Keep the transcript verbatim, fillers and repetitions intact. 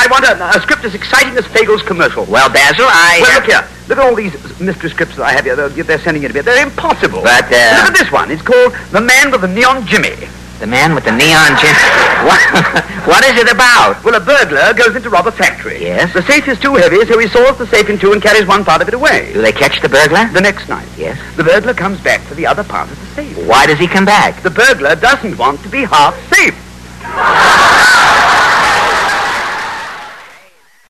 I want a, a script as exciting as Fagel's commercial. Well, Basil, I... Well, uh, look here. Look at all these mystery scripts that I have here. They're, they're sending in to me. They're impossible. But, uh... Look at this one. It's called The Man with the Neon Jimmy. The man with the neon gin... What, what is it about? Well, a burglar goes in to rob a factory. Yes? The safe is too heavy, so he saws the safe in two and carries one part of it away. Do they catch the burglar? The next night. Yes? The burglar comes back for the other part of the safe. Why does he come back? The burglar doesn't want to be half safe.